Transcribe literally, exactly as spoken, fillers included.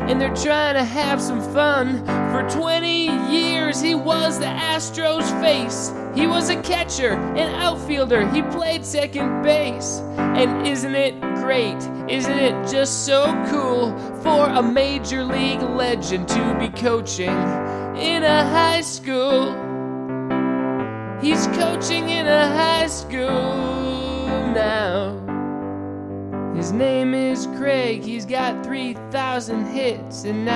and they're trying to have some fun. For twenty years he was the Astros' face. He was a catcher, an outfielder, he played second base. And isn't it great, isn't it just so cool for a major league legend to be coaching in a high school? He's coaching in a high school now. His name is Craig, he's got three thousand hits, and now